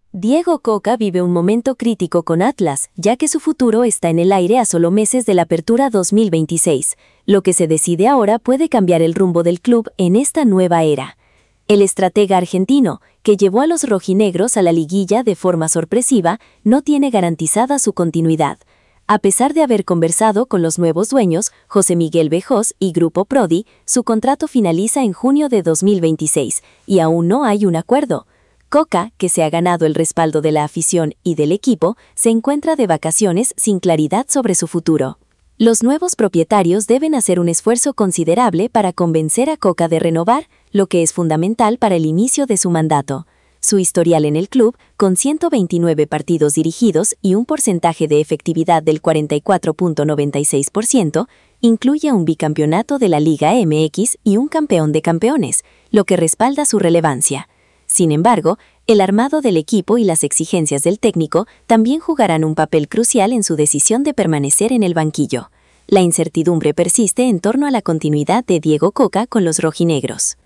Diego Cocca vive un momento crítico con Atlas, ya que su futuro está en el aire a solo meses de la apertura 2026. Lo que se decide ahora puede cambiar el rumbo del club en esta nueva era. El estratega argentino, que llevó a los rojinegros a la liguilla de forma sorpresiva, no tiene garantizada su continuidad. A pesar de haber conversado con los nuevos dueños, José Miguel Vejós y Grupo Prodi, su contrato finaliza en junio de 2026 y aún no hay un acuerdo. Cocca, que se ha ganado el respaldo de la afición y del equipo, se encuentra de vacaciones sin claridad sobre su futuro. Los nuevos propietarios deben hacer un esfuerzo considerable para convencer a Cocca de renovar, lo que es fundamental para el inicio de su mandato. Su historial en el club, con 129 partidos dirigidos y un porcentaje de efectividad del 44.96%, incluye un bicampeonato de la Liga MX y un campeón de campeones, lo que respalda su relevancia. Sin embargo, el armado del equipo y las exigencias del técnico también jugarán un papel crucial en su decisión de permanecer en el banquillo. La incertidumbre persiste en torno a la continuidad de Diego Cocca con los rojinegros.